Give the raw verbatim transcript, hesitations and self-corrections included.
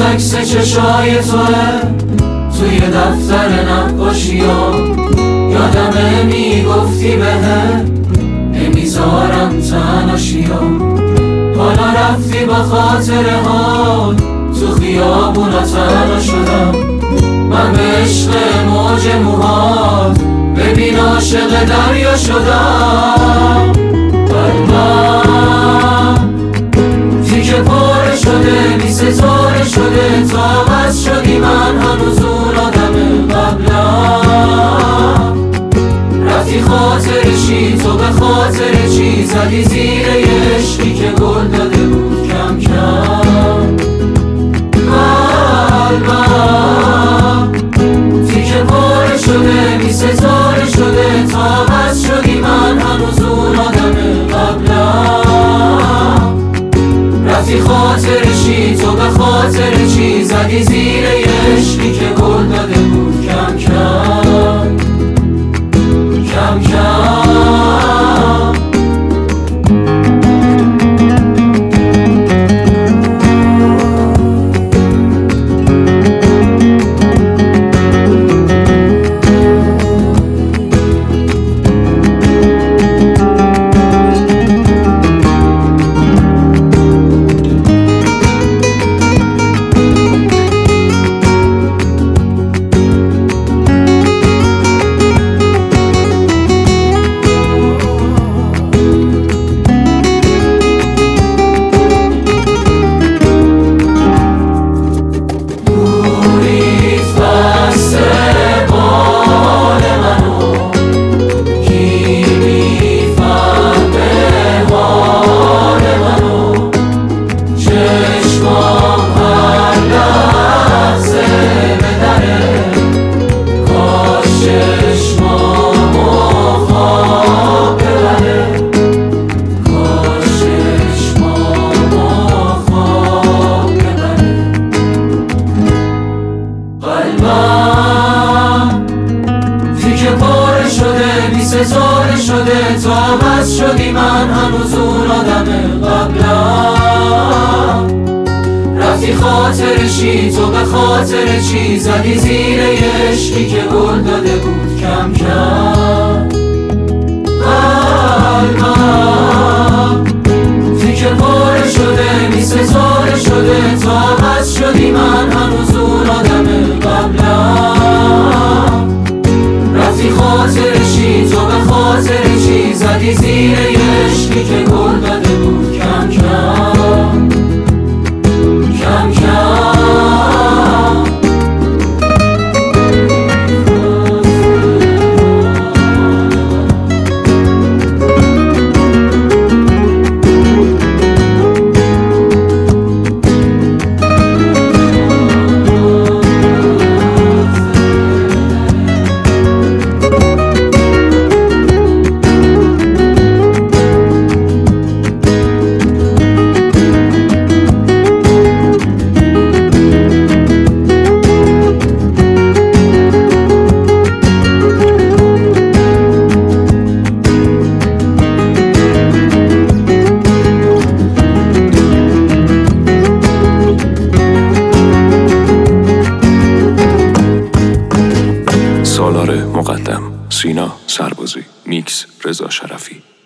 عکس چشای توه توی دفتر نقاشیام. یادمه میگفتی بهم نمیذارم تناشیام. حالا رفتی با خاطره ها تو خیابونا تنها شدم. من به عشق موج موهات ببین عاشق دریا شدم. قلبم تیکه پاره شده بی ستاره شده تا عوض شدی من هنوز اون آدم قبلم. رفتی خاطر چی تو به خاطر چی زدی زیر یه عشقی که گل داده بود کم کم. قلبم تیکه پاره شده بی ستاره شده تا عوض شدی من هنوز اون آدم قبلم. رفتی خاطر چی تو به خاطر چی زدی زیر یه عشقی که گل داده بود کم کم کم کم. ستاره شده تا عوض شدی من هنوز اون آدم قبلم. رفتی خاطر چی تو به خاطر چی زدی زیر یه عشقی که گل داده بود کم کم. قلبم تیکه پاره شده بی ستاره شده تا عوض شدی من هنوز اون آدم قبلم. رفتی خاطر چی تو به خاطر چی زدی زیر یه عشقی که گل داده بود کم کم کم کم. سالار مقدم، سینا سربازی، میکس رضا شرفی.